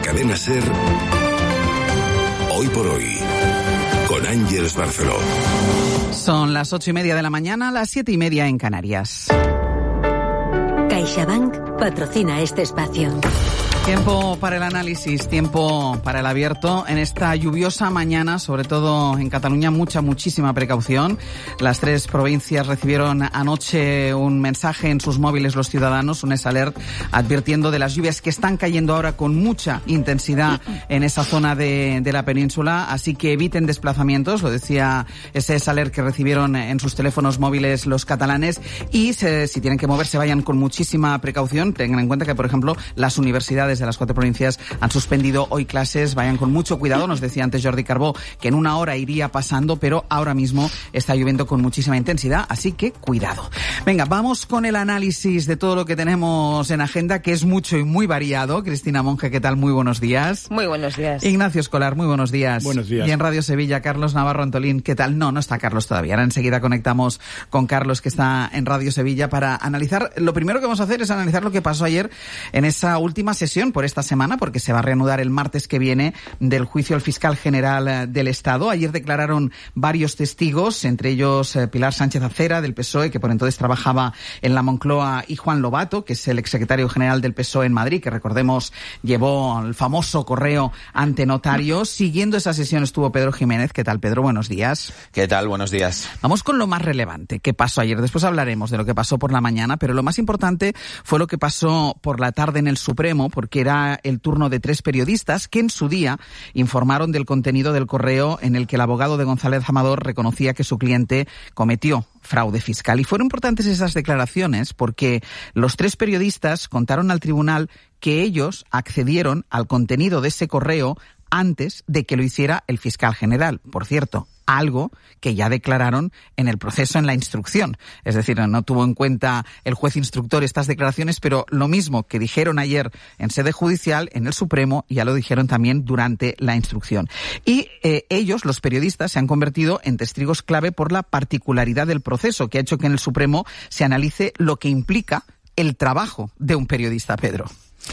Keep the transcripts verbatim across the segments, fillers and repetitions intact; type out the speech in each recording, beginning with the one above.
Cadena SER, Hoy por Hoy, con Ángeles Barceló. Son las ocho y media de la mañana, las siete y media en Canarias. CaixaBank patrocina este espacio. Tiempo para el análisis, tiempo para el abierto. En esta lluviosa mañana, sobre todo en Cataluña, mucha, muchísima precaución. Las tres provincias recibieron anoche un mensaje en sus móviles los ciudadanos, un S Alert, advirtiendo de las lluvias que están cayendo ahora con mucha intensidad en esa zona de, de la península. Así que eviten desplazamientos, lo decía ese S Alert que recibieron en sus teléfonos móviles los catalanes. Y se, si tienen que moverse, vayan con muchísima precaución. Tengan en cuenta que, por ejemplo, las universidades de las cuatro provincias han suspendido hoy clases. Vayan con mucho cuidado. Nos decía antes Jordi Carbó que en una hora iría pasando, pero ahora mismo está lloviendo con muchísima intensidad, así que cuidado. Venga, vamos con el análisis de todo lo que tenemos en agenda, que es mucho y muy variado. Cristina Monge, ¿qué tal? Muy buenos días. Muy buenos días. Ignacio Escolar, muy buenos días. Buenos días. Y en Radio Sevilla, Carlos Navarro Antolín, ¿qué tal? No, no está Carlos todavía. Ahora enseguida conectamos con Carlos, que está en Radio Sevilla, para analizar. Lo primero que vamos a hacer es analizar lo que pasó ayer en esa última sesión por esta semana, porque se va a reanudar el martes que viene, del juicio al fiscal general del Estado. Ayer declararon varios testigos, entre ellos eh, Pilar Sánchez Acera, del P S O E, que por entonces trabajaba en la Moncloa, y Juan Lobato, que es el exsecretario general del P S O E en Madrid, que recordemos llevó el famoso correo ante notarios. Siguiendo esa sesión estuvo Pedro Jiménez. ¿Qué tal, Pedro? Buenos días. ¿Qué tal? Buenos días. Vamos con lo más relevante que pasó ayer. Después hablaremos de lo que pasó por la mañana, pero lo más importante fue lo que pasó por la tarde en el Supremo, porque era el turno de tres periodistas que en su día informaron del contenido del correo en el que el abogado de González Amador reconocía que su cliente cometió fraude fiscal. Y fueron importantes esas declaraciones porque los tres periodistas contaron al tribunal que ellos accedieron al contenido de ese correo antes de que lo hiciera el fiscal general. Por cierto, algo que ya declararon en el proceso, en la instrucción. Es decir, no tuvo en cuenta el juez instructor estas declaraciones, pero lo mismo que dijeron ayer en sede judicial, en el Supremo, ya lo dijeron también durante la instrucción. Y eh, ellos, los periodistas, se han convertido en testigos clave por la particularidad del proceso, que ha hecho que en el Supremo se analice lo que implica el trabajo de un periodista, Pedro.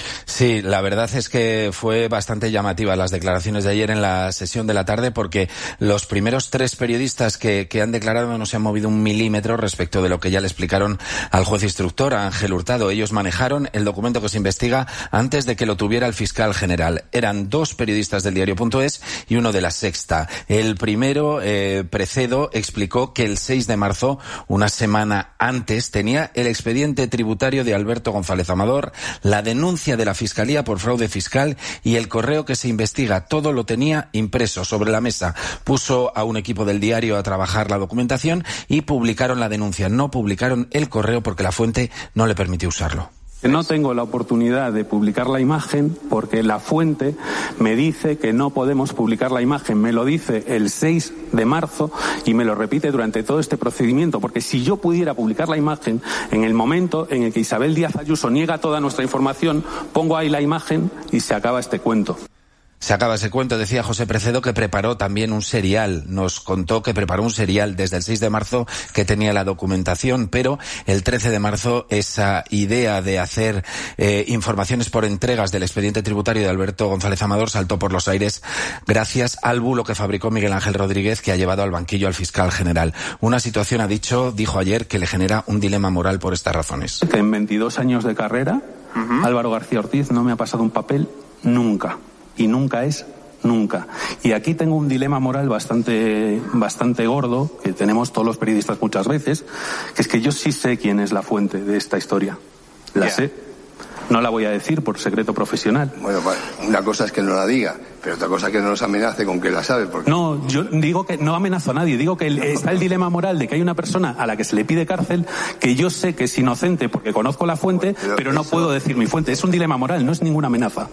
Sí, la verdad es que fue bastante llamativa las declaraciones de ayer en la sesión de la tarde, porque los primeros tres periodistas que, que han declarado no se han movido un milímetro respecto de lo que ya le explicaron al juez instructor, a Ángel Hurtado. Ellos manejaron el documento que se investiga antes de que lo tuviera el fiscal general. Eran dos periodistas del diario.es y uno de La Sexta. El primero, eh, Precedo, explicó que el seis de marzo, una semana antes, tenía el expediente tributario de Alberto González Amador, la denuncia de la Fiscalía por fraude fiscal y el correo que se investiga. Todo lo tenía impreso sobre la mesa. Puso a un equipo del diario a trabajar la documentación y publicaron la denuncia. No publicaron el correo porque la fuente no le permitió usarlo. No tengo la oportunidad de publicar la imagen porque la fuente me dice que no podemos publicar la imagen. Me lo dice el seis de marzo y me lo repite durante todo este procedimiento. Porque si yo pudiera publicar la imagen, en el momento en el que Isabel Díaz Ayuso niega toda nuestra información, pongo ahí la imagen y se acaba este cuento. Se acaba ese cuento. Decía José Precedo que preparó también un serial. Nos contó que preparó un serial desde el seis de marzo que tenía la documentación, pero el trece de marzo esa idea de hacer eh, informaciones por entregas del expediente tributario de Alberto González Amador saltó por los aires gracias al bulo que fabricó Miguel Ángel Rodríguez, que ha llevado al banquillo al fiscal general. Una situación, ha dicho, dijo ayer, que le genera un dilema moral por estas razones. En veintidós años de carrera, uh-huh. Álvaro García Ortiz no me ha pasado un papel nunca. Y nunca es nunca. Y aquí tengo un dilema moral bastante, bastante gordo, que tenemos todos los periodistas muchas veces, que es que yo sí sé quién es la fuente de esta historia. La yeah. sé. No la voy a decir por secreto profesional. Bueno, una cosa es que no la diga, pero otra cosa es que no nos amenace con que la sabe. Porque... No, yo digo que no amenazo a nadie. Digo que el, está el dilema moral de que hay una persona a la que se le pide cárcel que yo sé que es inocente porque conozco la fuente, pero, pero no eso... puedo decir mi fuente. Es un dilema moral, no es ninguna amenaza.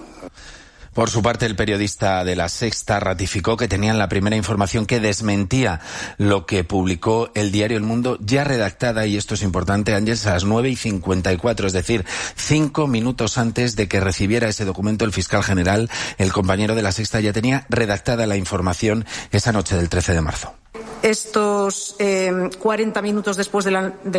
Por su parte, el periodista de La Sexta ratificó que tenían la primera información que desmentía lo que publicó el diario El Mundo, ya redactada, y esto es importante, Ángeles, a las nueve y cincuenta y cuatro, es decir, cinco minutos antes de que recibiera ese documento el fiscal general. El compañero de La Sexta ya tenía redactada la información esa noche del trece de marzo. Estos eh, cuarenta minutos después de la... De